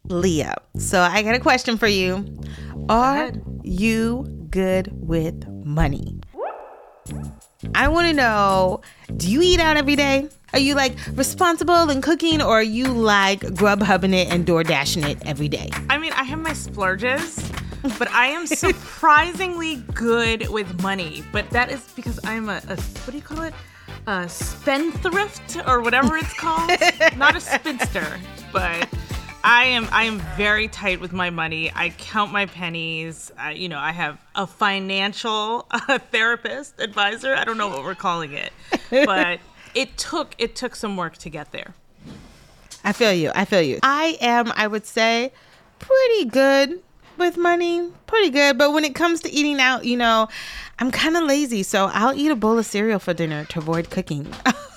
Leah, so I got a question for you. Are you good with money? I want to know, do you eat out every day? Are you like responsible in cooking, or are you like Grubhubbing it and DoorDashing it every day? I mean, I have my splurges, but I am surprisingly good with money. But that is because I'm a what do you call it? A spendthrift or whatever it's called. Not a spinster, but I am very tight with my money. I count my pennies. I have a financial therapist, advisor. I don't know what we're calling it, but it took some work to get there. I feel you. I am, I would say, pretty good with money. Pretty good. But when it comes to eating out, I'm kind of lazy. So I'll eat a bowl of cereal for dinner to avoid cooking.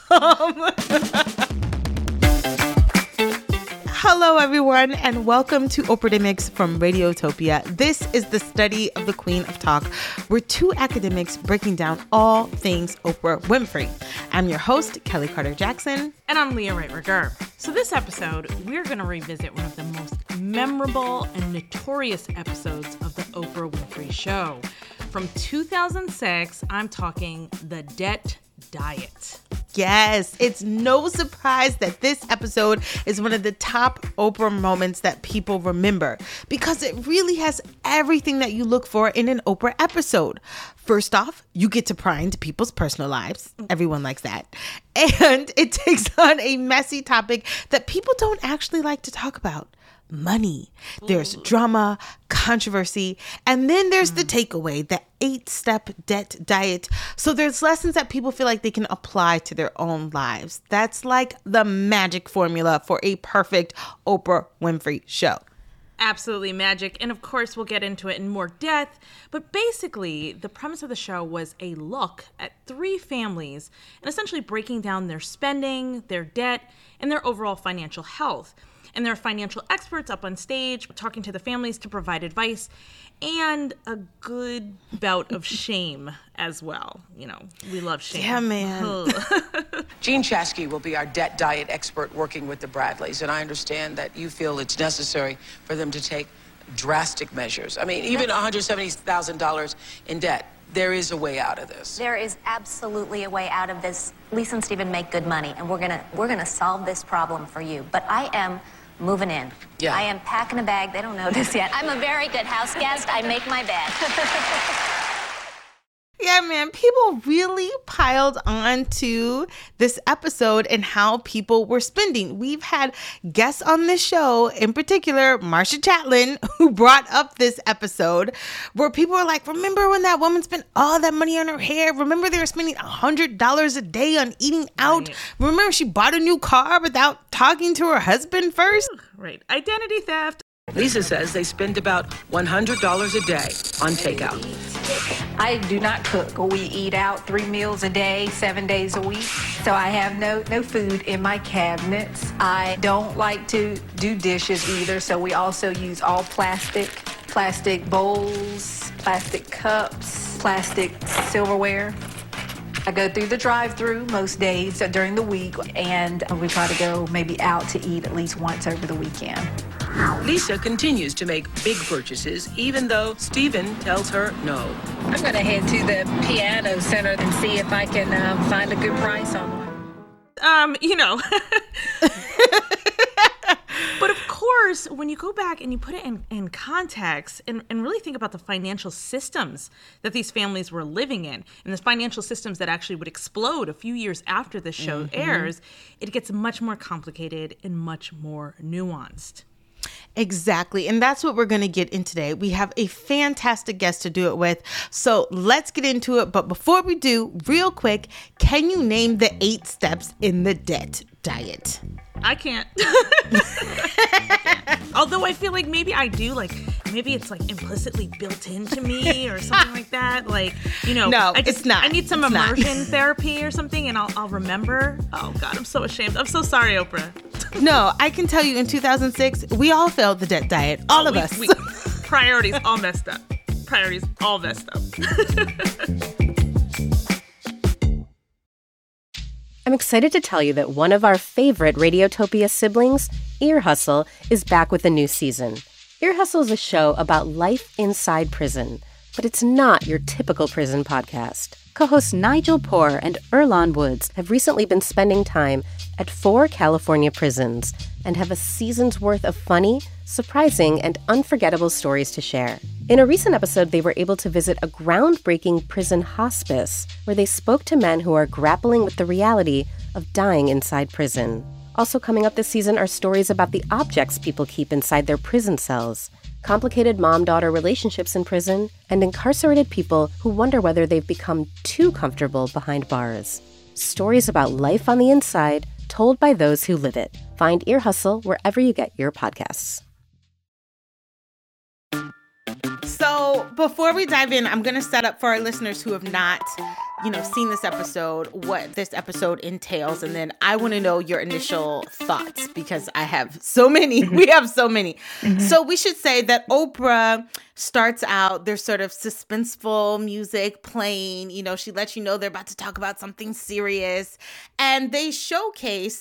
Hello, everyone, and welcome to Oprah from Radiotopia. This is the study of the Queen of Talk. We're two academics breaking down all things Oprah Winfrey. I'm your host, Kelly Carter Jackson. And I'm Leah Wright Rigueur. So this episode, we're going to revisit one of the most memorable and notorious episodes of the Oprah Winfrey Show. From 2006, I'm talking The Debt Diet. Yes, it's no surprise that this episode is one of the top Oprah moments that people remember because it really has everything that you look for in an Oprah episode. First off, you get to pry into people's personal lives. Everyone likes that. And it takes on a messy topic that people don't actually like to talk about. Money. There's drama, controversy, and then there's the takeaway, the 8-step debt diet. So there's lessons that people feel like they can apply to their own lives. That's like the magic formula for a perfect Oprah Winfrey show. Absolutely magic. And of course, we'll get into it in more depth. But basically, the premise of the show was a look at 3 families and essentially breaking down their spending, their debt, and their overall financial health. And there are financial experts up on stage talking to the families to provide advice and a good bout of shame as well. We love shame. Yeah, man. Jean Chasky will be our debt diet expert working with the Bradleys. And I understand that you feel it's necessary for them to take drastic measures. I mean, even $170,000 in debt. There is a way out of this. There is absolutely a way out of this. Lisa and Stephen make good money, and we're gonna solve this problem for you. But I am moving in. Yeah. I am packing a bag. They don't know this yet. I'm a very good house guest. I make my bed. Yeah, man, people really piled on to this episode and how people were spending. We've had guests on this show, in particular, Marsha Chatelain, who brought up this episode where people were like, remember when that woman spent all that money on her hair? Remember they were spending $100 a day on eating out? Right. Remember she bought a new car without talking to her husband first? Right. Identity theft. Lisa says they spend about $100 a day on takeout. I do not cook. We eat out 3 meals a day, 7 days a week. So I have no food in my cabinets. I don't like to do dishes either. So we also use all plastic bowls, plastic cups, plastic silverware. I go through the drive-thru most days during the week, and we try to go maybe out to eat at least once over the weekend. Lisa continues to make big purchases, even though Stephen tells her no. I'm going to head to the piano center and see if I can find a good price on one. But of course, when you go back and you put it in context and really think about the financial systems that these families were living in and the financial systems that actually would explode a few years after this show airs, it gets much more complicated and much more nuanced. Exactly. And that's what we're going to get in today. We have a fantastic guest to do it with. So let's get into it. But before we do, real quick, can you name the 8 steps in the debt diet? I can't. Although I feel like maybe I do, maybe it's implicitly built into me or something like that. No, it's not. I need some immersion therapy or something and I'll remember. Oh God, I'm so ashamed. I'm so sorry, Oprah. No, I can tell you in 2006, we all failed the debt diet. All of us. Priorities all messed up. I'm excited to tell you that one of our favorite Radiotopia siblings Ear Hustle is back with a new season. Ear Hustle is a show about life inside prison, but it's not your typical prison podcast. Co-hosts Nigel Poor and Earlonne Woods have recently been spending time at 4 California prisons and have a season's worth of funny, surprising, and unforgettable stories to share. In a recent episode, they were able to visit a groundbreaking prison hospice where they spoke to men who are grappling with the reality of dying inside prison. Also coming up this season are stories about the objects people keep inside their prison cells, complicated mom-daughter relationships in prison, and incarcerated people who wonder whether they've become too comfortable behind bars. Stories about life on the inside, told by those who live it. Find Ear Hustle wherever you get your podcasts. So before we dive in, I'm going to set up for our listeners who have not, seen this episode, what this episode entails. And then I want to know your initial thoughts because I have so many. We have so many. So we should say that Oprah starts out, there's sort of suspenseful music playing. She lets you know they're about to talk about something serious. And they showcase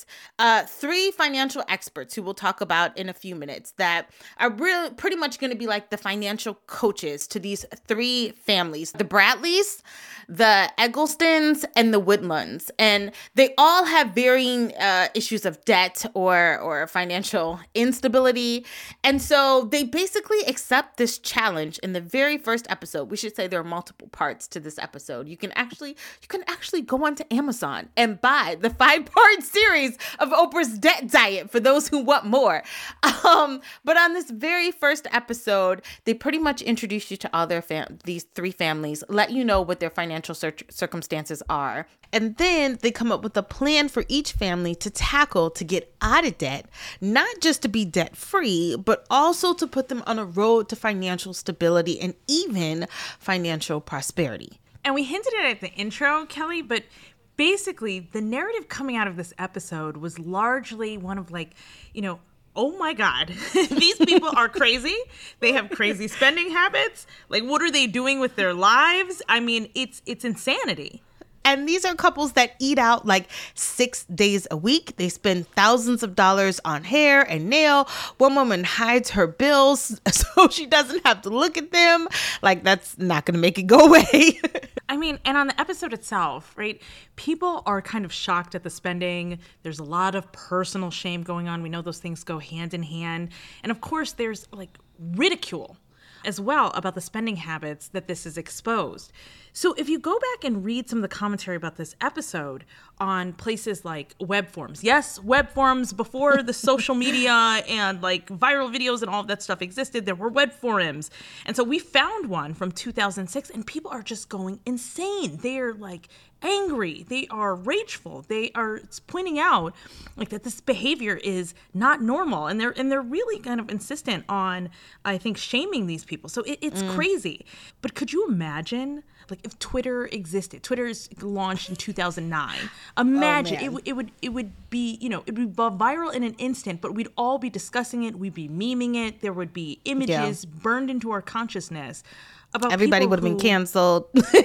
3 financial experts who we'll talk about in a few minutes that are really pretty much going to be like the financial coaches to these 3 families, the Bradleys, the Egglestons, and the Woodlands. And they all have varying issues of debt or financial instability. And so they basically accept this challenge in the very first episode. We should say there are multiple parts to this episode. You can actually go onto Amazon and buy the 5-part series of Oprah's debt diet for those who want more. But on this very first episode, they pretty much introduce you to all their these 3 families, let you know what their financial circumstances are. And then they come up with a plan for each family to tackle to get out of debt, not just to be debt free, but also to put them on a road to financial stability and even financial prosperity. And we hinted at it at the intro, Kelly, but basically the narrative coming out of this episode was largely one of oh my God, these people are crazy. They have crazy spending habits. Like, what are they doing with their lives? I mean, it's insanity. And these are couples that eat out like 6 days a week. They spend thousands of dollars on hair and nail. One woman hides her bills so she doesn't have to look at them. Like, that's not going to make it go away. I mean, and on the episode itself, right, people are kind of shocked at the spending. There's a lot of personal shame going on. We know those things go hand in hand. And of course, there's like ridicule as well about the spending habits that this is exposed. So if you go back and read some of the commentary about this episode on places like web forums, yes, web forums before the social media and like viral videos and all of that stuff existed, there were web forums. And so we found one from 2006 and people are just going insane. They are like angry. They are rageful. They are pointing out like that this behavior is not normal. And they're really kind of insistent on, I think, shaming these people. So it's crazy. But could you imagine like if Twitter existed? Twitter's launched in 2009. Imagine it would be, it'd be viral in an instant, but we'd all be discussing it. We'd be memeing it. There would be images burned into our consciousness about everybody would have been canceled.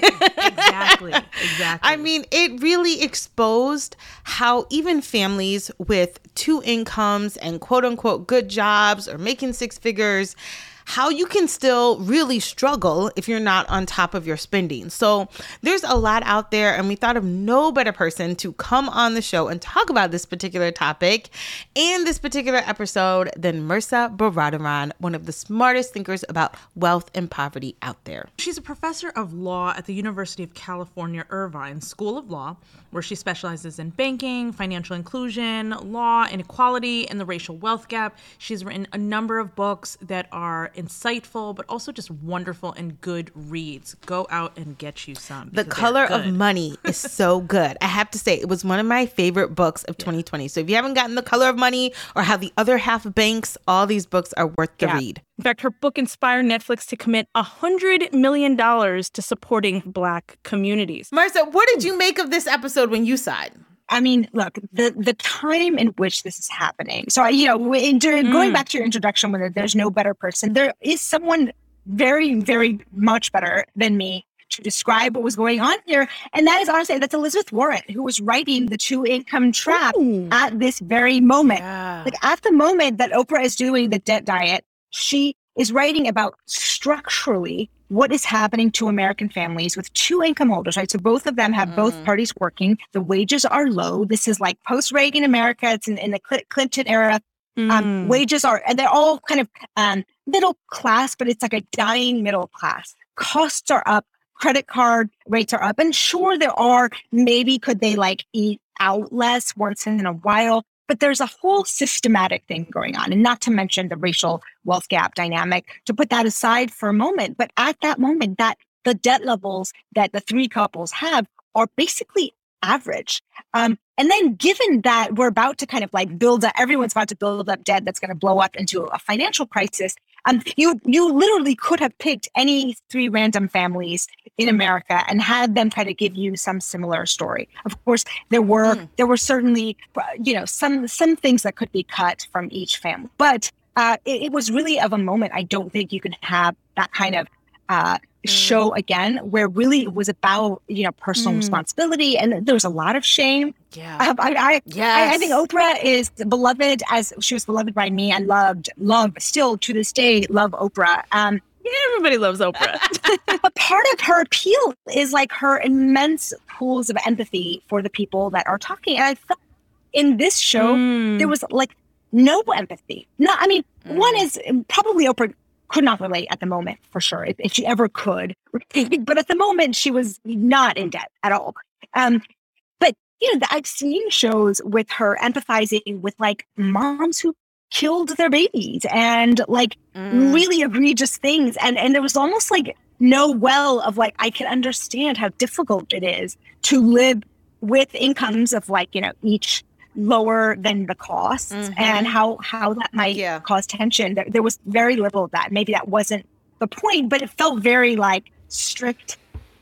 Exactly. I mean, it really exposed how even families with 2 incomes and quote unquote good jobs or making 6 figures, how you can still really struggle if you're not on top of your spending. So there's a lot out there, and we thought of no better person to come on the show and talk about this particular topic and this particular episode than Mehrsa Baradaran, one of the smartest thinkers about wealth and poverty out there. She's a professor of law at the University of California, Irvine School of Law, where she specializes in banking, financial inclusion, law, inequality, and the racial wealth gap. She's written a number of books that are insightful, but also just wonderful and good reads. Go out and get you some. The Color of Money is so good. I have to say, it was one of my favorite books of 2020. So if you haven't gotten The Color of Money or How the Other Half Banks, all these books are worth the read. In fact, her book inspired Netflix to commit $100 million to supporting Black communities. Mehrsa, what did you make of this episode when you saw it? I mean, look, the time in which this is happening. So, going back to your introduction with it, there's no better person. There is someone very, very much better than me to describe what was going on here. And that is honestly, that's Elizabeth Warren, who was writing The Two Income Trap at this very moment. Yeah. Like at the moment that Oprah is doing the debt diet, she is writing about structurally what is happening to American families with two income holders, right? So both of them have both parties working. The wages are low. This is like post-Reagan America. It's in the Clinton era. Wages are, and they're all kind of middle class, but it's like a dying middle class. Costs are up. Credit card rates are up. And sure, there are, maybe could they like eat out less once in a while? But there's a whole systematic thing going on, and not to mention the racial wealth gap dynamic, to put that aside for a moment. But at that moment, that the debt levels that the three couples have are basically average. And then given that we're about to kind of like everyone's about to build up debt that's going to blow up into a financial crisis, you literally could have picked any three random families in America and had them kind of give you some similar story. Of course, there were certainly, some things that could be cut from each family, but it was really of a moment. I don't think you can have that kind of show again, where really it was about, personal responsibility, and there was a lot of shame. Yeah. I think Oprah is beloved as she was beloved by me. I love still to this day, love Oprah. Everybody loves Oprah. But part of her appeal is like her immense pools of empathy for the people that are talking. And I felt in this show, there was like no empathy. One is probably Oprah could not relate at the moment, for sure, if she ever could. But at the moment, she was not in debt at all. But, I've seen shows with her empathizing with like moms who killed their babies and like really egregious things. And there was almost like no well of like, I can understand how difficult it is to live with incomes of like, each lower than the costs and how that might cause tension. There was very little of that. Maybe that wasn't the point, but it felt very like strict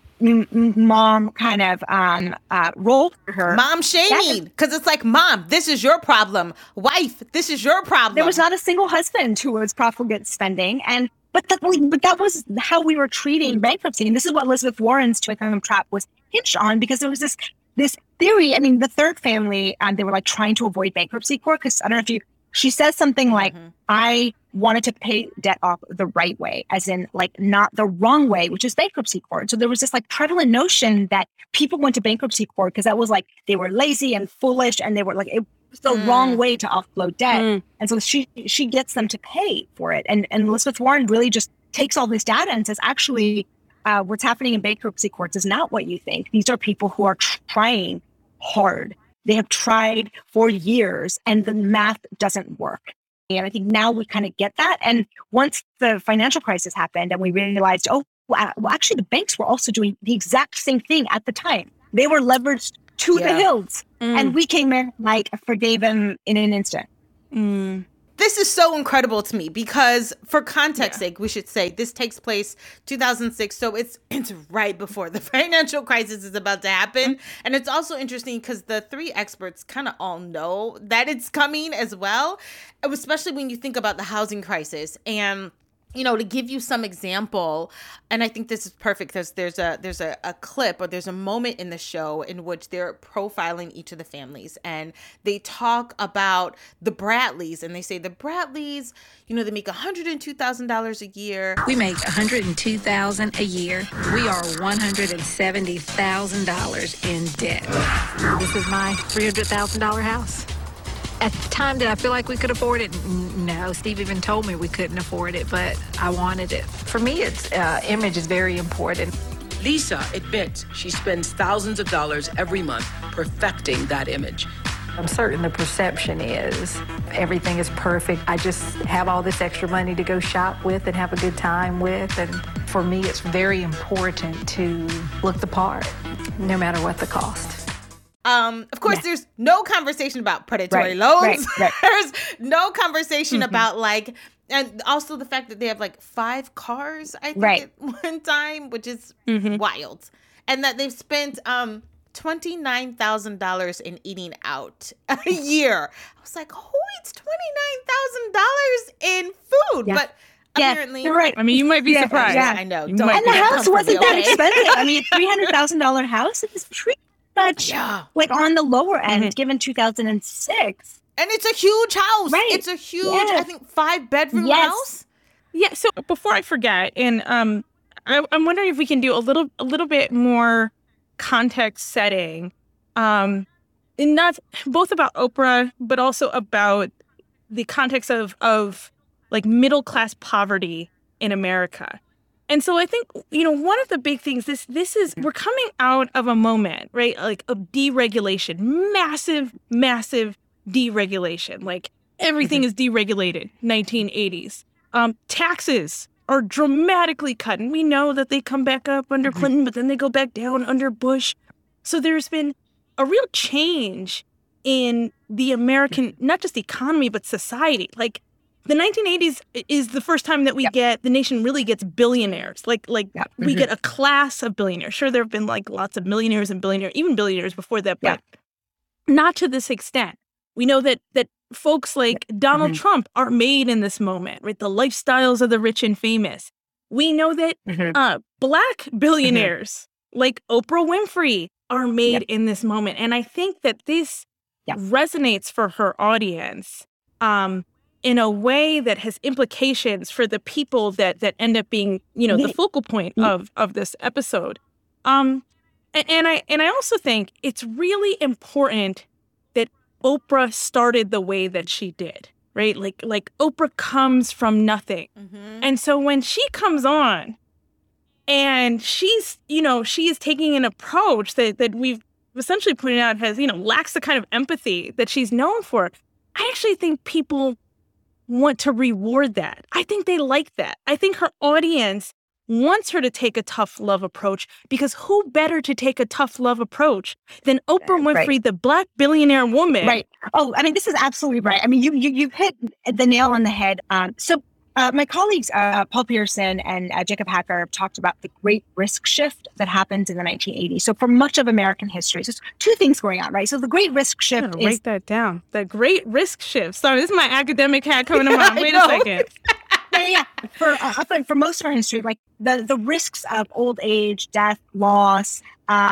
mom kind of role for her. Mom shaming, because it's like, mom, this is your problem. Wife, this is your problem. There was not a single husband who was profligate spending, but that was how we were treating bankruptcy. And this is what Elizabeth Warren's Two Income Trap was hinged on, because there was this theory. The third family, they were like trying to avoid bankruptcy court, because I don't know if she says something like, I wanted to pay debt off the right way, as in like not the wrong way, which is bankruptcy court. So there was this like prevalent notion that people went to bankruptcy court because that was like, they were lazy and foolish, and they were like, it was the wrong way to offload debt. And so she gets them to pay for it. And Elizabeth Warren really just takes all this data and says, actually, what's happening in bankruptcy courts is not what you think. These are people who are trying hard. They have tried for years, and the math doesn't work. And I think now we kind of get that. And once the financial crisis happened and we realized, actually the banks were also doing the exact same thing at the time. They were leveraged to the hills, and we came in like forgave them in an instant. This is so incredible to me because, for context sake, we should say this takes place 2006. So it's right before the financial crisis is about to happen. And it's also interesting because the three experts kind of all know that it's coming as well, especially when you think about the housing crisis. And to give you some example, and I think this is perfect, there's a clip, or there's a moment in the show in which they're profiling each of the families, and they talk about the Bradleys, and they say the Bradleys, they make $102,000 a year. We make $102,000 a year. We are $170,000 in debt. This is my $300,000 house. At the time, did I feel like we could afford it? No. Steve even told me we couldn't afford it, but I wanted it. For me, image is very important. Lisa admits she spends thousands of dollars every month perfecting that image. I'm certain the perception is everything is perfect. I just have all this extra money to go shop with and have a good time with. And for me, it's very important to look the part, no matter what the cost. Of course, there's no conversation about predatory loans. Right. There's no conversation about and also the fact that they have like 5 cars, I think, at one time, which is wild. And that they've spent $29,000 in eating out a year. I was like, who eats $29,000 in food? Yeah. But apparently. You're right. I mean, you might be surprised. Yeah. I know. You Don't might And be the get house wasn't comfortable, that okay? expensive. I mean, $300,000 house is pretty much like on the lower end, given 2006. And it's a huge house. Right. It's a huge, Yes. I think, 5-bedroom Yes. house. Yeah. So before I forget, and I'm wondering if we can do a little bit more context setting, and not both about Oprah, but also about the context of like middle class poverty in America. And so I think, one of the big things, this is, we're coming out of a moment, right? Like of deregulation, massive deregulation. Like everything is deregulated, 1980s. Taxes are dramatically cut. And we know that they come back up under Clinton, but then they go back down under Bush. So there's been a real change in the American, not just economy, but society. Like the 1980s is the first time that the nation really gets billionaires. Like we get a class of billionaires. Sure, there have been like lots of millionaires and billionaires, even billionaires before that, but not to this extent. We know that folks like Donald Trump are made in this moment, right? The lifestyles of the rich and famous. We know that Black billionaires like Oprah Winfrey are made in this moment. And I think that this resonates for her audience in a way that has implications for the people that end up being, the focal point of this episode. And I also think it's really important that Oprah started the way that she did, right? Like Oprah comes from nothing. And so when she comes on and she's taking an approach that we've essentially pointed out has, lacks the kind of empathy that she's known for, I actually think people want to reward that. I think they like that. I think her audience wants her to take a tough love approach, because who better to take a tough love approach than Oprah Winfrey, the Black billionaire woman? Right. Oh, I mean, this is absolutely right. I mean, you hit the nail on the head. So my colleagues, Paul Pearson and Jacob Hacker, have talked about the great risk shift that happened in the 1980s. So for much of American history, so there's two things going on, right? So the great risk shift is... Write that down. The great risk shift. Sorry, this is my academic hat coming to mind. Wait a second. Yeah. For most of our history, like the risks of old age, death, loss,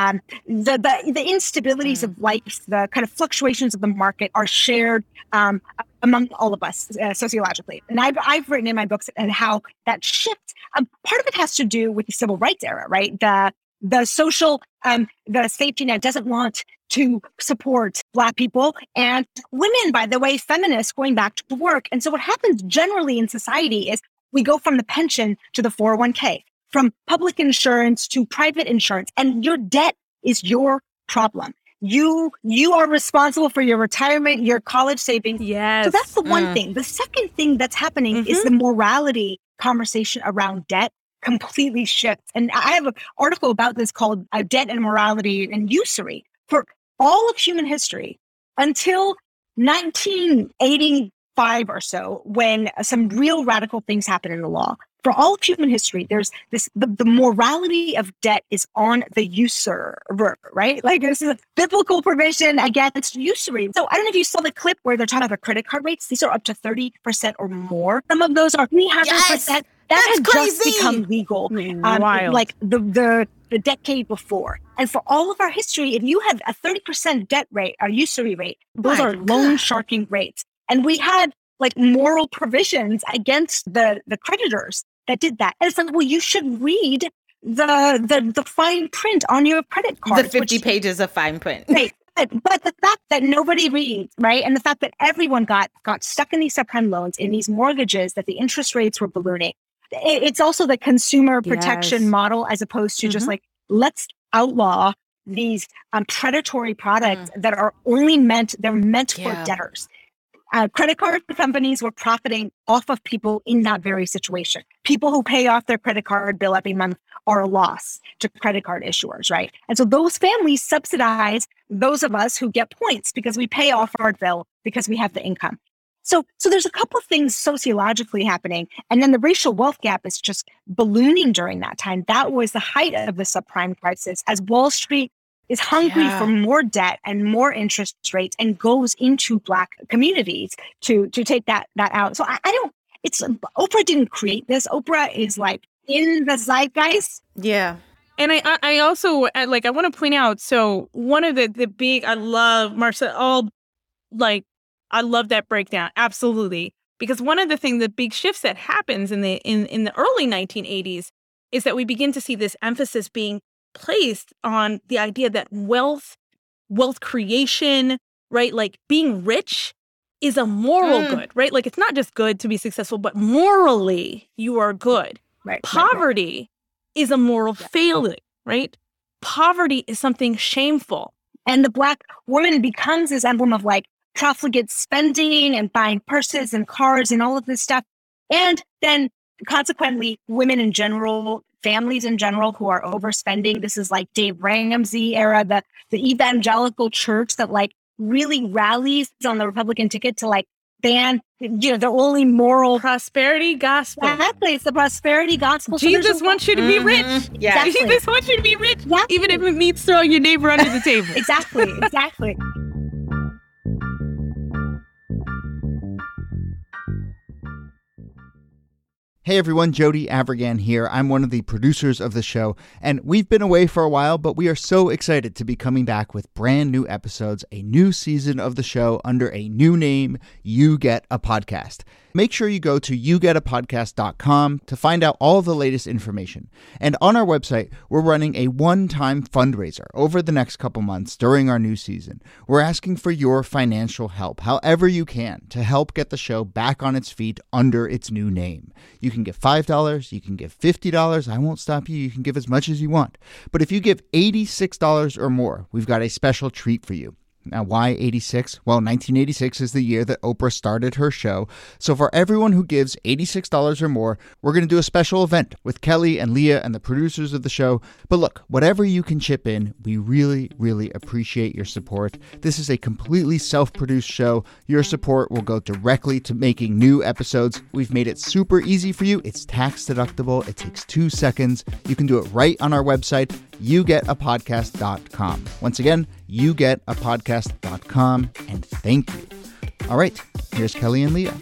the instabilities of life, the kind of fluctuations of the market are shared among all of us sociologically. And I've written in my books and how that shift, part of it has to do with the civil rights era, right? The social, the safety net doesn't want to support Black people and women, by the way, feminists going back to work. And so what happens generally in society is we go from the pension to the 401k, from public insurance to private insurance, and your debt is your problem. You are responsible for your retirement, your college savings. Yes. So that's the one thing. The second thing that's happening is the morality conversation around debt completely shifts. And I have an article about this called Debt and Morality and Usury. For all of human history until 1985 or so, when some real radical things happen in the law. For all of human history, there's the morality of debt is on the usurer, right? Like this is a biblical provision against usury. So I don't know if you saw the clip where they're talking about credit card rates. These are up to 30% or more. Some of those are 300%. Yes, that that's had crazy. just become legal, Wild. like the decade before. And for all of our history, if you had a 30% debt rate, or usury rate, those are loan sharking rates. And we had like moral provisions against the creditors that did that. And it's like, well, you should read the fine print on your credit card. The 50 pages of fine print. Right. But the fact that nobody reads, right? And the fact that everyone got stuck in these subprime loans, in these mortgages, that the interest rates were ballooning. It's also the consumer protection model, as opposed to just like, let's outlaw these predatory products that are only meant for debtors. Credit card companies were profiting off of people in that very situation. People who pay off their credit card bill every month are a loss to credit card issuers, right? And so those families subsidize those of us who get points because we pay off our bill because we have the income. So there's a couple of things sociologically happening. And then the racial wealth gap is just ballooning during that time. That was the height of the subprime crisis, as Wall Street is hungry for more debt and more interest rates and goes into Black communities to take that out. So I don't, it's Oprah didn't create this. Oprah is like in the zeitgeist. Yeah. And I also I want to point out, so one of the big, I love Marcel, I love that breakdown. Absolutely. Because one of the big shifts that happens in the early 1980s is that we begin to see this emphasis being placed on the idea that wealth creation, right? Like being rich is a moral good, right? Like it's not just good to be successful, but morally you are good. Right. Poverty is a moral failing, right? Poverty is something shameful. And the Black woman becomes this emblem of like profligate spending and buying purses and cars and all of this stuff. And then consequently, women in general, families in general who are overspending. This is like Dave Ramsey era, the evangelical church that like really rallies on the Republican ticket to like ban, the only moral prosperity gospel. Exactly. It's the prosperity gospel. Jesus wants you to be rich. Yeah. Exactly. Jesus wants you to be rich, even if it means throwing your neighbor under the table. Exactly. Hey everyone, Jody Avirgan here. I'm one of the producers of the show, and we've been away for a while, but we are so excited to be coming back with brand new episodes, a new season of the show under a new name, You Get a Podcast. Make sure you go to yougetapodcast.com to find out all the latest information. And on our website, we're running a one-time fundraiser over the next couple months during our new season. We're asking for your financial help, however you can, to help get the show back on its feet under its new name. You can give $5, you can give $50. I won't stop you. You can give as much as you want. But if you give $86 or more, we've got a special treat for you. Now, why 86? Well, 1986 is the year that Oprah started her show. So for everyone who gives $86 or more, we're going to do a special event with Kelly and Leah and the producers of the show. But look, whatever you can chip in, we really, really appreciate your support. This is a completely self-produced show. Your support will go directly to making new episodes. We've made it super easy for you. It's tax deductible. It takes 2 seconds. You can do it right on our website, yougetapodcast.com. Once again, yougetapodcast.com, and thank you. All right, here's Kelly and Leah.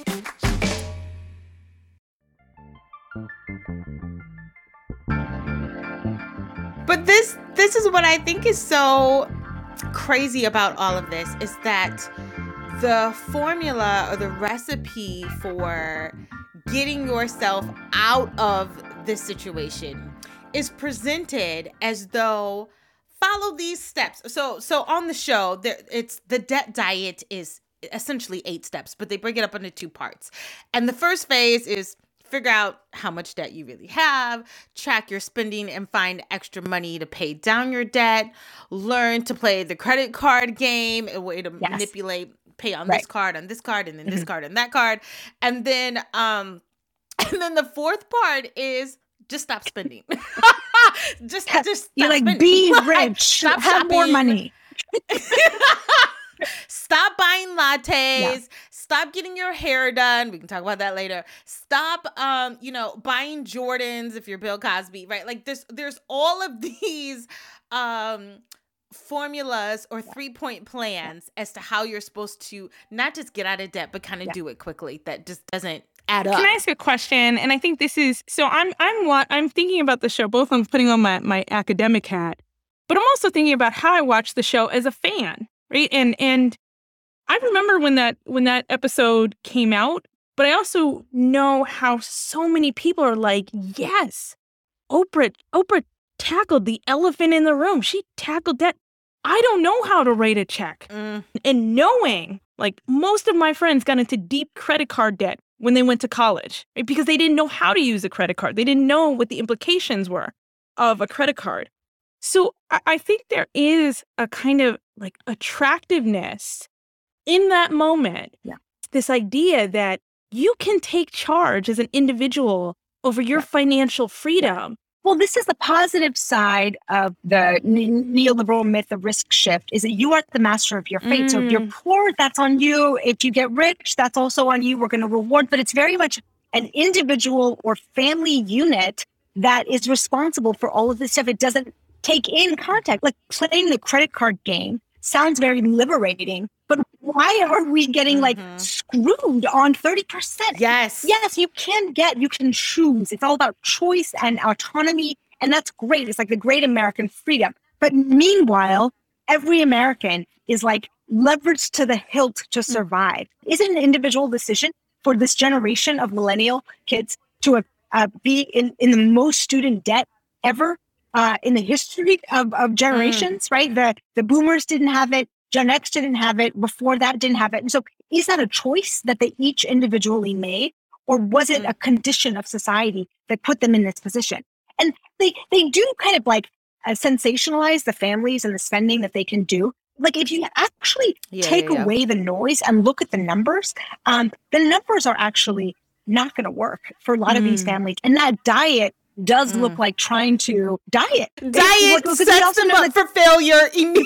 But this is what I think is so crazy about all of this, is that the formula or the recipe for getting yourself out of this situation is presented as though follow these steps. So on the show, it's the debt diet is essentially 8 steps, but they break it up into 2 parts. And the first phase is figure out how much debt you really have, track your spending and find extra money to pay down your debt, learn to play the credit card game, a way to manipulate, pay on this card, and then this card and that card. And then the fourth part is just stop spending. just stop you're like, spending. be rich, Stop have more money. Stop buying lattes. Stop getting your hair done. We can talk about that later. Stop, buying Jordans if you're Bill Cosby, right? Like there's all of these formulas or 3-point plans as to how you're supposed to not just get out of debt, but kind of do it quickly. That just doesn't add up. Can I ask a question? And I think this is, so I'm thinking about the show, both I'm putting on my academic hat, but I'm also thinking about how I watch the show as a fan, right? And I remember when that episode came out, but I also know how so many people are like, yes, Oprah tackled the elephant in the room. She tackled that. I don't know how to write a check. And knowing, like, most of my friends got into deep credit card debt when they went to college, right? Because they didn't know how to use a credit card. They didn't know what the implications were of a credit card. So I think there is a kind of like attractiveness in that moment. Yeah. This idea that you can take charge as an individual over your financial freedom. Well, this is the positive side of the neoliberal myth of risk shift, is that you are the master of your fate. So if you're poor, that's on you. If you get rich, that's also on you. We're going to reward. But it's very much an individual or family unit that is responsible for all of this stuff. It doesn't take in contact, like playing the credit card game. sounds very liberating, but why are we getting like screwed on 30%? Yes. Yes, you can choose. It's all about choice and autonomy. And that's great. It's like the great American freedom. But meanwhile, every American is like leveraged to the hilt to survive. Is it an individual decision for this generation of millennial kids to be in the most student debt ever in the history of generations, right? The boomers didn't have it. Gen X didn't have it. Before that didn't have it. And so is that a choice that they each individually made? Or was it a condition of society that put them in this position? And they do kind of like sensationalize the families and the spending that they can do. Like if you actually take away the noise and look at the numbers are actually not going to work for a lot of these families. And that diet does look like trying to diet. Diet sets them up for failure immediately.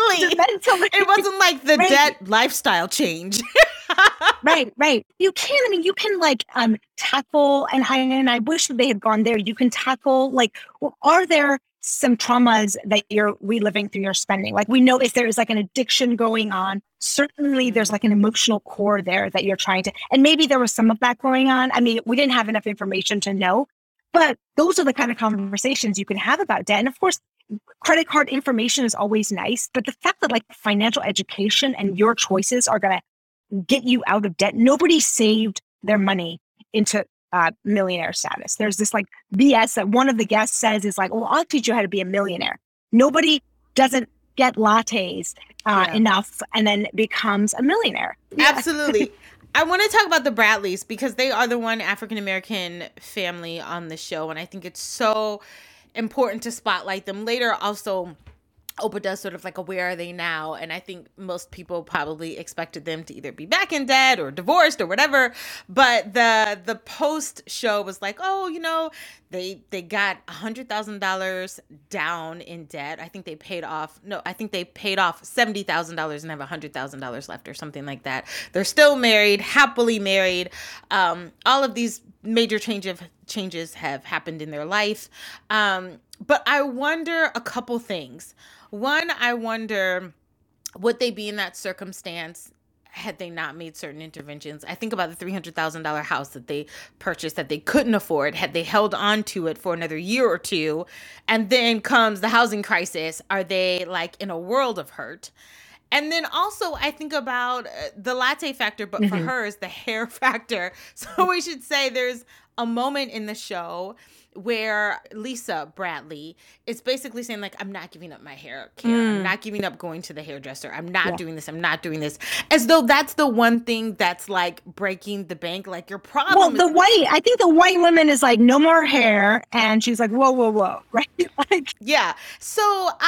It wasn't like the debt lifestyle change. Right. You can like tackle, and I wish that they had gone there. You can tackle like, well, are there some traumas that you're reliving through your spending? Like we know if there is like an addiction going on, certainly there's like an emotional core there that you're trying to, and maybe there was some of that going on. I mean, we didn't have enough information to know, but those are the kind of conversations you can have about debt. And of course, credit card information is always nice, but the fact that like financial education and your choices are going to get you out of debt. Nobody saved their money into millionaire status. There's this like BS that one of the guests says is like, well, I'll teach you how to be a millionaire. Nobody doesn't get lattes enough and then becomes a millionaire. Absolutely. I want to talk about the Bradleys because they are the one African-American family on the show. And I think it's so important to spotlight them later. Also, Oprah does sort of like a where are they now? And I think most people probably expected them to either be back in debt or divorced or whatever. But the post show was like, oh, you know, they got $100,000 down in debt. I think they paid off $70,000 and have $100,000 left or something like that. They're still married, happily married. All of these major changes have happened in their life. But I wonder a couple things. One, I wonder, would they be in that circumstance had they not made certain interventions? I think about the $300,000 house that they purchased that they couldn't afford. Had they held on to it for another year or two, and then comes the housing crisis, are they like in a world of hurt? And then also I think about the latte factor, but for her is the hair factor. So we should say there's a moment in the show where Lisa Bradley is basically saying like, I'm not giving up my hair care. I'm not giving up going to the hairdresser. I'm not doing this. I'm not doing this. As though that's the one thing that's like breaking the bank. Like your problem. Well, I think the white woman is like, no more hair. And she's like, whoa. Right? Like, yeah. So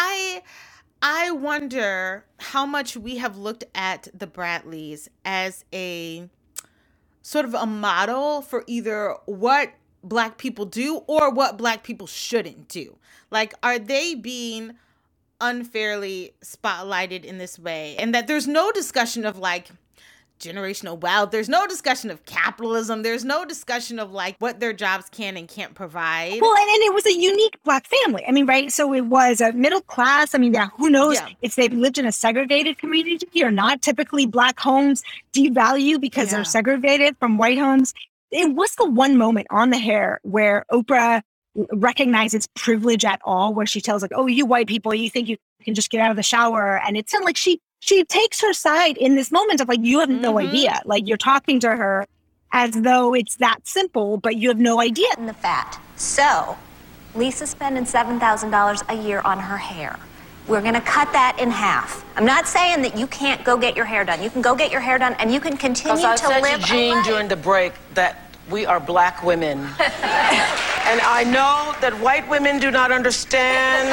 I wonder how much we have looked at the Bradleys as a sort of a model for either what Black people do or what Black people shouldn't do. Like, are they being unfairly spotlighted in this way? And that there's no discussion of like generational wealth. There's no discussion of capitalism. There's no discussion of like what their jobs can and can't provide. Well, and it was a unique Black family. I mean, right? So it was a middle class. I mean, who knows if they've lived in a segregated community or not. Typically, Black homes devalue because they're segregated from white homes. It was the one moment on the hair where Oprah recognizes privilege at all, where she tells like, oh, you white people, you think you can just get out of the shower. And it's like she takes her side in this moment of like, you have no idea. Like you're talking to her as though it's that simple, but you have no idea. And the fat. So Lisa's spending $7,000 a year on her hair. We're going to cut that in half. I'm not saying that you can't go get your hair done. You can go get your hair done and you can continue to live a life. I said to Jean during the break that we are Black women. And I know that white women do not understand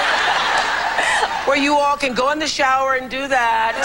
where you all can go in the shower and do that.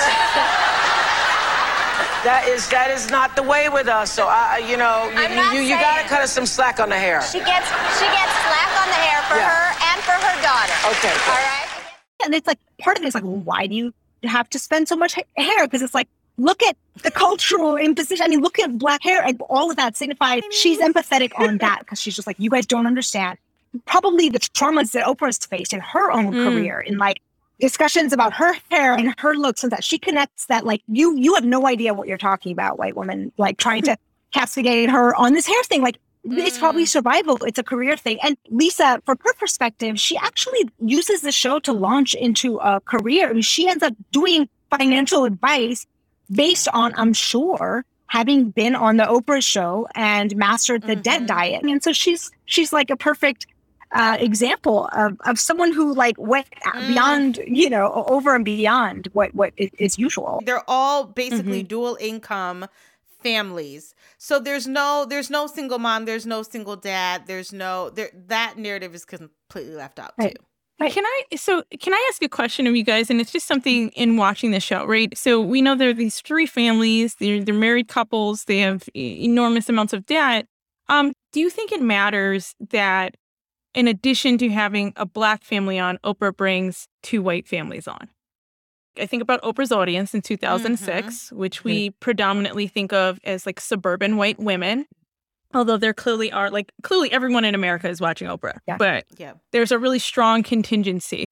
That is not the way with us. So you got to cut us some slack on the hair. She gets slack on the hair for her and for her daughter. Okay. All right. And it's like, part of it is like, well, why do you have to spend so much hair? Because it's like, look at the cultural imposition. I mean, look at Black hair and all of that signifies she's empathetic on that because she's just like, you guys don't understand. Probably the traumas that Oprah's faced in her own career in like discussions about her hair and her looks, and that she connects that like you have no idea what you're talking about, white woman, like trying to castigate her on this hair thing. Like it's probably survival. It's a career thing. And Lisa, from her perspective, she actually uses the show to launch into a career. I mean, she ends up doing financial advice based on, I'm sure, having been on the Oprah show and mastered the debt diet. And so she's like a perfect example of someone who like went beyond, over and beyond what is usual. They're all basically dual income families. So there's no single mom, there's no single dad, that narrative is completely left out too. Right. Can I ask a question of you guys? And it's just something in watching the show, right? So we know there are these three families, they're married couples, they have enormous amounts of debt. Do you think it matters that in addition to having a Black family on, Oprah brings two white families on? I think about Oprah's audience in 2006, which we predominantly think of as like suburban white women, although there clearly everyone in America is watching Oprah, but there's a really strong contingency.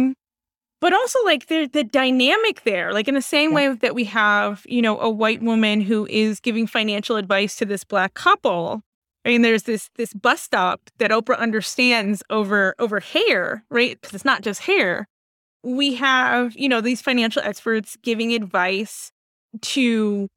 But also like the dynamic there, like in the same way that we have, a white woman who is giving financial advice to this Black couple. I mean, there's this bus stop that Oprah understands over hair, right? Because it's not just hair. We have, these financial experts giving advice to,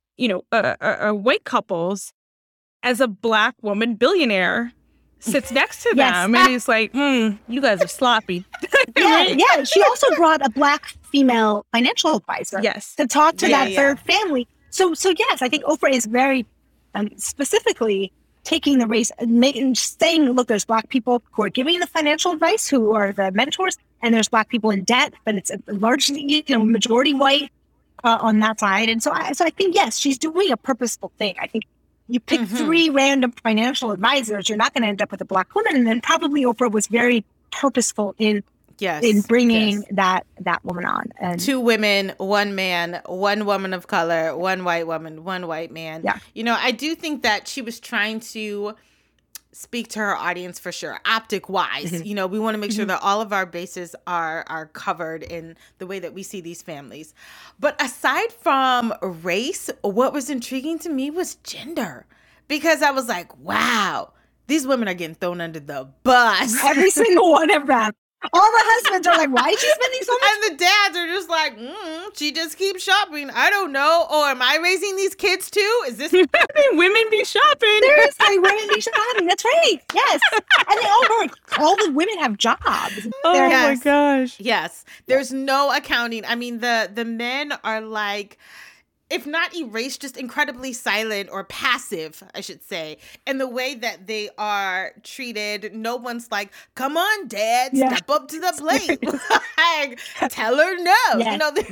white couples as a Black woman billionaire sits next to them and is like, you guys are sloppy. Yeah. She also brought a Black female financial advisor to talk to that third family. So yes, I think Oprah is very specifically taking the race and saying, look, there's Black people who are giving the financial advice, who are the mentors, and there's Black people in debt, but it's largely, majority white on that side. And so I think, yes, she's doing a purposeful thing. I think you pick three random financial advisors, you're not going to end up with a Black woman. And then probably Oprah was very purposeful in bringing that woman on. And 2 women, 1 man, 1 woman of color, 1 white woman, 1 white man. Yeah. I do think that she was trying to speak to her audience for sure, optic wise. We want to make sure that all of our bases are covered in the way that we see these families. But aside from race, what was intriguing to me was gender, because I was like, wow, these women are getting thrown under the bus. Every single one of them. All the husbands are like, why is she spending so much? And the dads are just like, she just keeps shopping. I don't know. Or am I raising these kids too? Is this women be shopping? Seriously, women be shopping. That's right. Yes. And they all work. All the women have jobs. Oh my gosh. Yes. There's no accounting. I mean, the men are like, if not erased, just incredibly silent or passive, I should say, in the way that they are treated. No one's like, come on, Dad, step up to the plate. Like, tell her no. Yes.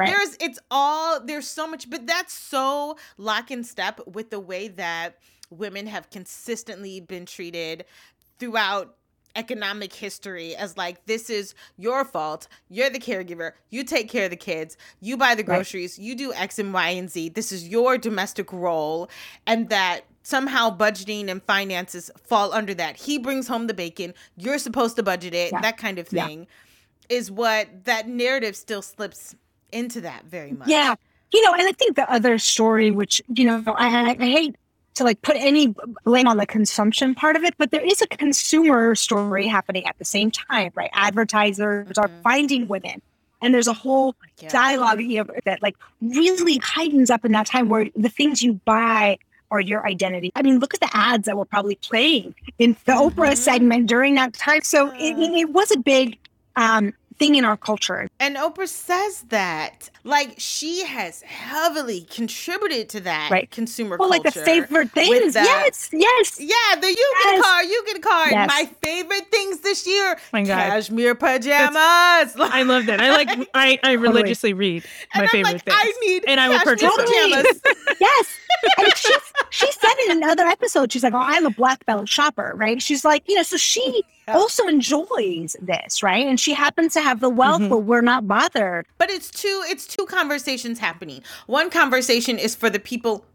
Right. There's so much, but that's so lock in step with the way that women have consistently been treated throughout economic history, as like, this is your fault. You're the caregiver. You take care of the kids. You buy the groceries. You do X and Y and Z. This is your domestic role. And that somehow budgeting and finances fall under that. He brings home the bacon. You're supposed to budget it. That kind of thing is what that narrative still slips into that very much. Yeah. And I think the other story, which, I hate to like put any blame on the consumption part of it, but there is a consumer story happening at the same time, right? Advertisers are finding women, and there's a whole dialogue that like really heightens up in that time where the things you buy are your identity. I mean, look at the ads that were probably playing in the Oprah segment during that time. So it was a big thing in our culture. And Oprah says that, like, she has heavily contributed to that consumer culture. Well, like the favorite things. Yes. Yeah, the you get a car, you get a car. Yes. My favorite things this year, my God. Cashmere pajamas. I love that. I religiously read my favorite things. I need and I will purchase pajamas. Yes. And she said in another episode, she's like, oh, I'm a black belt shopper, right? She's like, so she also enjoys this, right? And she happens to have the wealth, but we're not bothered. But it's two conversations happening. One conversation is for the people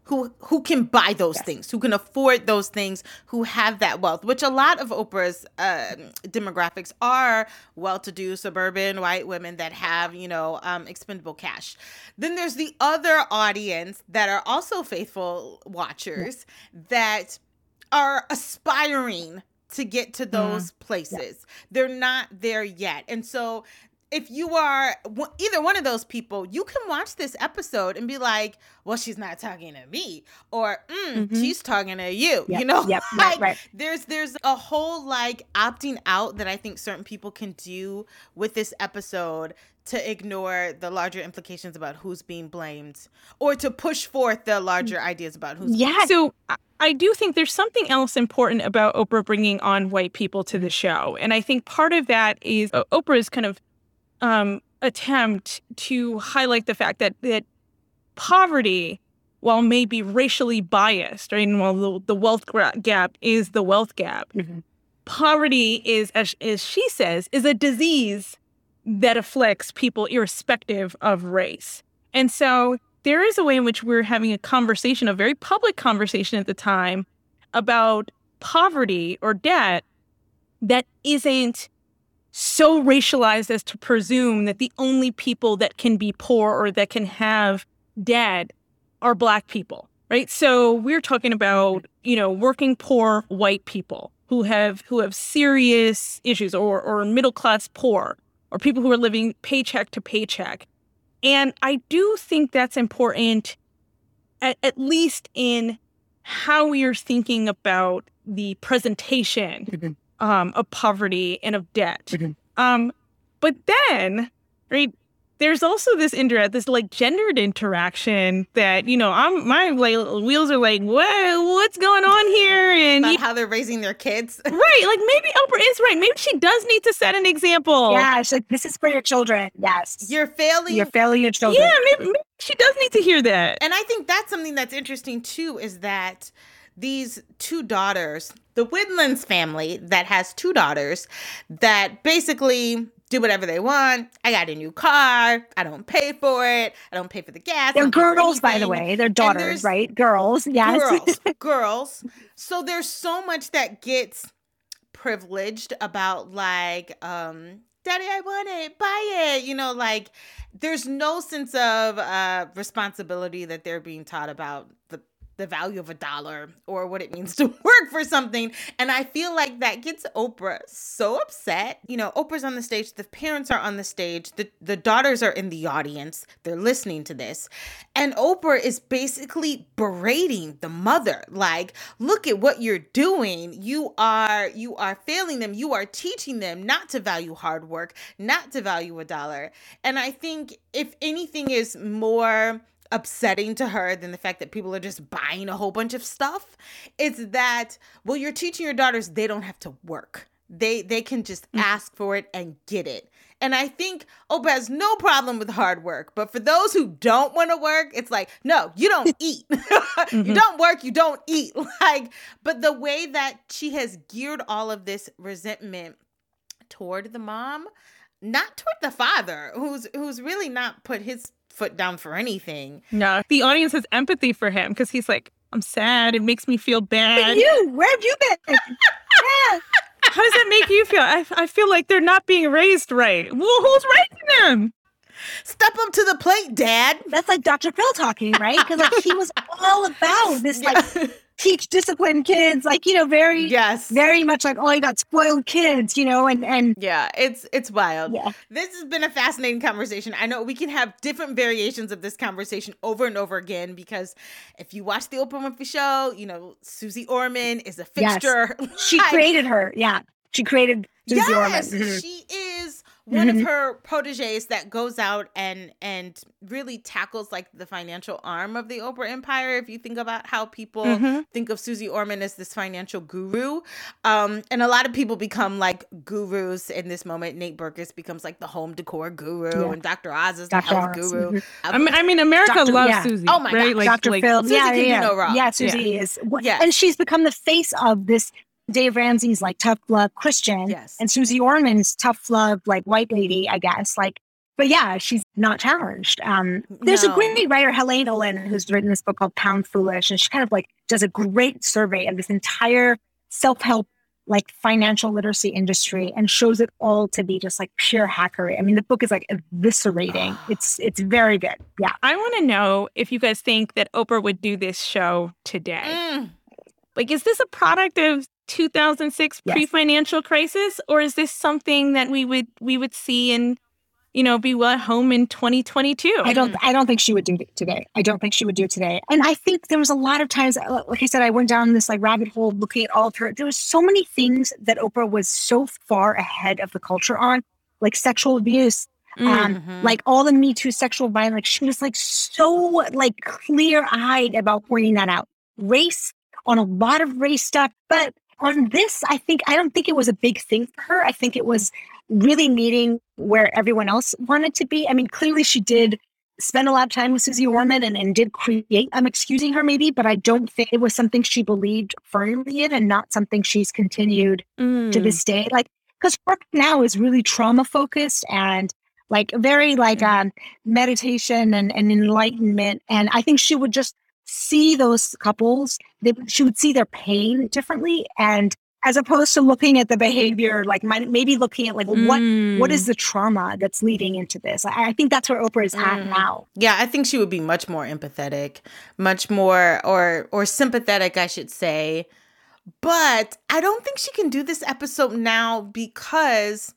who can buy those things, who can afford those things, who have that wealth, which a lot of Oprah's demographics are well-to-do suburban white women that have, expendable cash. Then there's the other audience that are also faithful watchers that are aspiring to get to those places. They're not there yet. And so if you are either one of those people, you can watch this episode and be like, well, she's not talking to me, or she's talking to you. Right. There's a whole opting out that I think certain people can do with this episode to ignore the larger implications about who's being blamed, or to push forth the larger ideas about who's blamed. So I do think there's something else important about Oprah bringing on white people to the show. And I think part of that is Oprah's kind of attempt to highlight the fact that poverty, while maybe racially biased, right, and while the wealth gap is the wealth gap, poverty is, as she says, is a disease that afflicts people irrespective of race. And so there is a way in which we're having a conversation, a very public conversation at the time, about poverty or debt that isn't so racialized as to presume that the only people that can be poor or that can have debt are Black people, right? So we're talking about, working poor white people who have serious issues, or middle-class poor, or people who are living paycheck to paycheck. And I do think that's important, at least in how we are thinking about the presentation of poverty and of debt. But then, right, there's also this gendered interaction that, my wheels are like, what's going on here? And about how they're raising their kids. Right. Maybe Oprah is right. Maybe she does need to set an example. Yeah. She's like, this is for your children. Yes. You're failing your children. Yeah. Maybe she does need to hear that. And I think that's something that's interesting too, is that these two daughters, the Widlands family that has two daughters that basically do whatever they want. I got a new car. I don't pay for it. I don't pay for the gas. They're girls, by the way. They're daughters, right? Girls. Yes. Girls. So there's so much that gets privileged about Daddy, I want it, buy it. There's no sense of responsibility that they're being taught about the value of $1 or what it means to work for something. And I feel like that gets Oprah so upset. Oprah's on the stage, the parents are on the stage, the daughters are in the audience, they're listening to this. And Oprah is basically berating the mother. Look at what you're doing. You are failing them. You are teaching them not to value hard work, not to value $1. And I think if anything is more upsetting to her than the fact that people are just buying a whole bunch of stuff, it's that, well, you're teaching your daughters they don't have to work. They can just ask for it and get it. And I think Oprah has no problem with hard work. But for those who don't want to work, it's like, no, you don't eat. You don't work, you don't eat. But the way that she has geared all of this resentment toward the mom, not toward the father, who's really not put his foot down for anything. No, the audience has empathy for him because he's like, I'm sad. It makes me feel bad. Where have you been? Yeah. How does that make you feel? I feel like they're not being raised right. Well, who's raising them? Step up to the plate, Dad. That's like Dr. Phil talking, right? Because he was all about this, teach disciplined kids, very much like, oh, you got spoiled kids, and yeah, it's wild. Yeah. This has been a fascinating conversation. I know we can have different variations of this conversation over and over again, because if you watch the Oprah Winfrey Show, Susie Orman is a fixture. Yes. She created her. Yeah. She created Susie Orman. Mm-hmm. She is one of her proteges that goes out and really tackles the financial arm of the Oprah empire. If you think about how people think of Susie Orman as this financial guru, and a lot of people become gurus in this moment. Nate Berkus becomes the home decor guru, and Dr. Oz is the health guru. America loves Susie. Oh my God, Dr. Phil. Susie can do no wrong. Yeah, Susie is. Yeah. And she's become the face of this. Dave Ramsey's tough love Christian, yes, and Susie Orman's tough love white lady, I guess. But yeah, she's not challenged. There's a great writer, Helene Olin, who's there's a great writer, Helene Olin, who's written this book called Pound Foolish, and she kind of like does a great survey of this entire self-help, like financial literacy industry, and shows it all to be just like pure hackery. I mean, the book is like eviscerating. It's very good. Yeah. I want to know if you guys think that Oprah would do this show today. Like, is this a product of 2006 pre-financial crisis, or is this something that we would see and, you know, be at home in 2022? I don't think she would do it today. I don't think she would do it today. And I think there was a lot of times, like I said, I went down this like rabbit hole looking at all of her. There was so many things that Oprah was so far ahead of the culture on, like sexual abuse, like all the Me Too sexual violence. Like she was like so like clear-eyed about pointing that out. Race, on a lot of race stuff, but on this, I don't think it was a big thing for her. I think it was really meeting where everyone else wanted to be. I mean, clearly she did spend a lot of time with Susie Orman and did create, I'm excusing her maybe, but I don't think it was something she believed firmly in and not something she's continued to this day. Like, because work now is really trauma focused and like very like meditation and enlightenment. And I think she would just see those couples, she would see their pain differently, and as opposed to looking at the behavior, like maybe looking at like what is the trauma that's leading into this. I think that's where Oprah is at now. Yeah, I think she would be much more empathetic, much more or sympathetic, I should say. But I don't think she can do this episode now because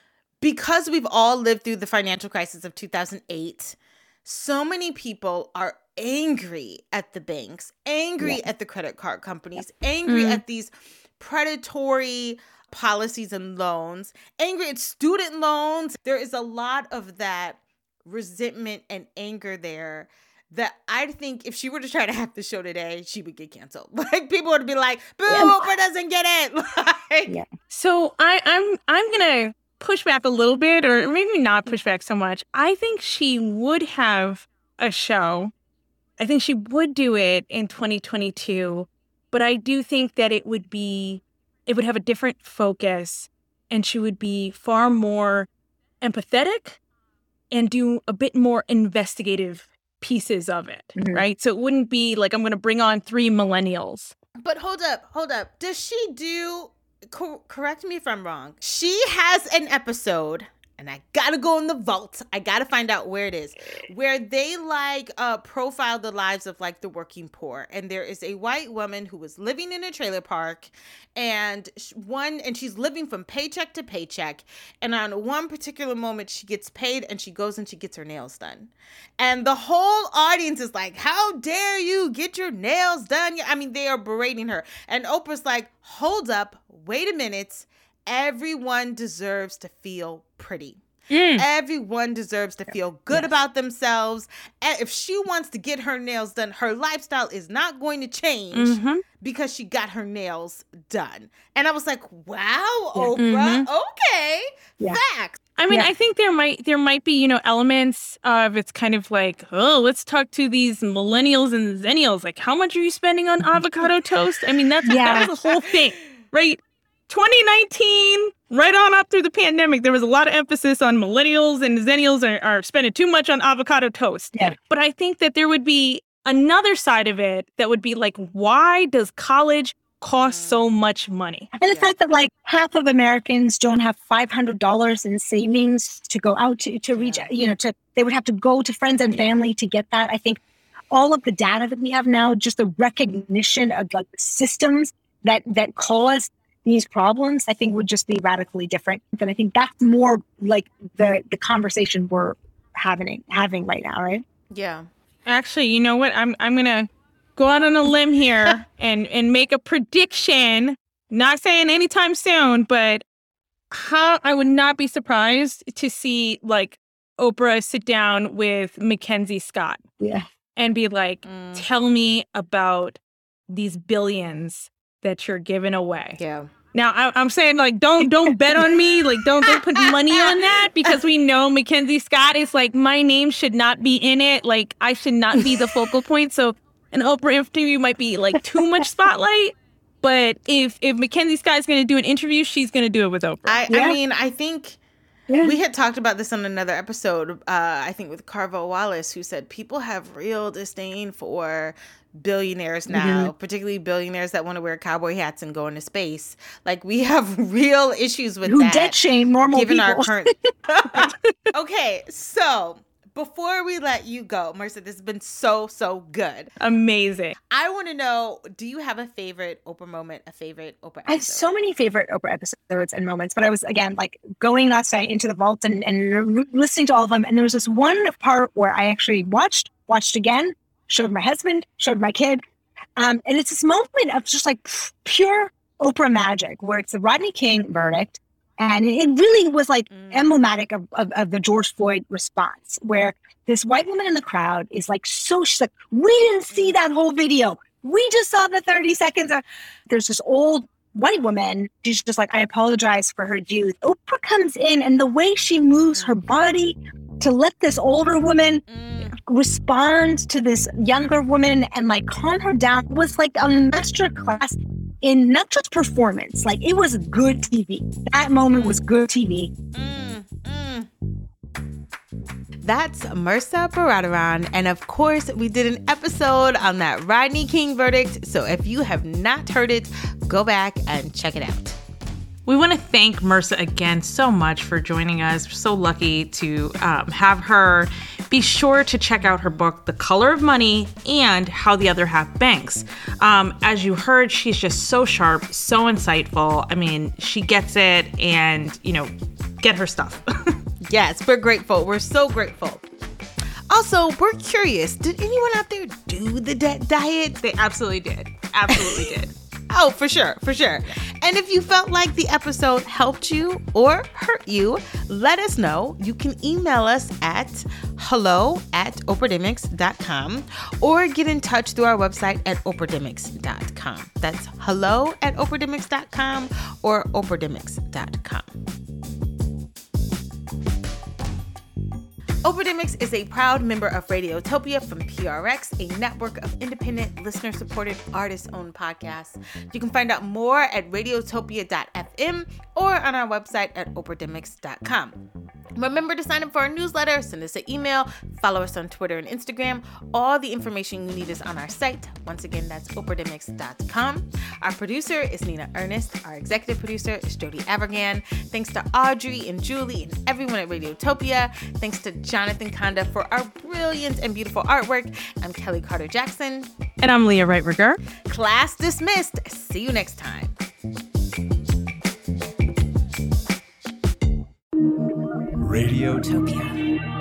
we've all lived through the financial crisis of 2008. So many people are angry at the banks, angry at the credit card companies, angry at these predatory policies and loans, angry at student loans. There is a lot of that resentment and anger there that I think if she were to try to have the show today, she would get canceled. Like people would be like, boo, Oprah doesn't get it. So I'm gonna push back a little bit, or maybe not push back so much. I think she would have a show. I think she would do it in 2022, but I do think that it would have a different focus, and she would be far more empathetic and do a bit more investigative pieces of it, right? So it wouldn't be like, I'm going to bring on 3 millennials. But hold up. Does she do, correct me if I'm wrong, she has an episode, and I gotta go in the vault. I gotta find out where it is, where they like profile the lives of like the working poor. And there is a white woman who was living in a trailer park, and she's living from paycheck to paycheck. And on one particular moment, she gets paid and she goes and she gets her nails done. And the whole audience is like, "How dare you get your nails done?" I mean, they are berating her. And Oprah's like, "Hold up, wait a minute. Everyone deserves to feel pretty. Everyone deserves to feel good about themselves. And if she wants to get her nails done, her lifestyle is not going to change because she got her nails done." And I was like, wow, Oprah, okay, facts. I mean, I think there might be, elements of it's kind of like, oh, let's talk to these millennials and zennials. Like, how much are you spending on avocado toast? I mean, that was the whole thing, right? 2019, right on up through the pandemic, there was a lot of emphasis on millennials and zennials are spending too much on avocado toast. Yeah. But I think that there would be another side of it that would be like, why does college cost so much money? And the fact that like half of Americans don't have $500 in savings to go out to reach, they would have to go to friends and family to get that. I think all of the data that we have now, just the recognition of like systems that cause these problems, I think would just be radically different. And I think that's more like the conversation we're having right now, right? Yeah. Actually, you know what? I'm gonna go out on a limb here and make a prediction. Not saying anytime soon, but I would not be surprised to see like Oprah sit down with Mackenzie Scott. Yeah. And be like, tell me about these billions that you're giving away. Yeah. Now I'm saying like don't bet on me, like don't put money on that, because we know Mackenzie Scott is like, my name should not be in it, like I should not be the focal point. So an Oprah interview might be like too much spotlight, but if Mackenzie Scott is going to do an interview, she's going to do it with Oprah. I mean, I think We had talked about this on another episode, I think with Carvo Wallace, who said people have real disdain for billionaires now, particularly billionaires that want to wear cowboy hats and go into space. Like, we have real issues with Who that. debt shame normal given people. our current. Okay, so before we let you go, Marissa, this has been so good. Amazing. I want to know, do you have a favorite Oprah moment, a favorite Oprah episode? I have so many favorite Oprah episodes and moments, but I was, again, like going last night into the vault and listening to all of them. And there was this one part where I actually watched again, showed my husband, showed my kid. And it's this moment of just like pure Oprah magic where it's the Rodney King verdict. And it really was like emblematic of the George Floyd response, where this white woman in the crowd is like, she's like, we didn't see that whole video. We just saw the 30 seconds. There's this old white woman. She's just like, I apologize for her youth. Oprah comes in, and the way she moves her body to let this older woman respond to this younger woman and like calm her down was like a master class in not just performance, like it was good TV. That moment was good TV. That's Marissa Baradaran. And of course, we did an episode on that Rodney King verdict. So if you have not heard it, go back and check it out. We want to thank Marissa again so much for joining us. We're so lucky to have her. Be sure to check out her book, The Color of Money and How the Other Half Banks. As you heard, she's just so sharp, so insightful. I mean, she gets it, and, get her stuff. Yes, we're grateful. We're so grateful. Also, we're curious. Did anyone out there do the debt diet? They absolutely did. Absolutely did. Oh, for sure. And if you felt like the episode helped you or hurt you, let us know. You can email us at hello@oprademics.com or get in touch through our website at oprademics.com. That's hello@oprademics.com or oprademics.com. Oprademics is a proud member of Radiotopia from PRX, a network of independent, listener-supported, artist-owned podcasts. You can find out more at radiotopia.fm or on our website at oprademics.com. Remember to sign up for our newsletter, send us an email, follow us on Twitter and Instagram. All the information you need is on our site. Once again, that's oprademics.com. Our producer is Nina Ernest. Our executive producer is Jody Avergan. Thanks to Audrey and Julie and everyone at Radiotopia. Thanks to Jonathan Conda for our brilliant and beautiful artwork. I'm Kelly Carter Jackson. And I'm Leah Wright-Rigueur. Class dismissed. See you next time. Radiotopia.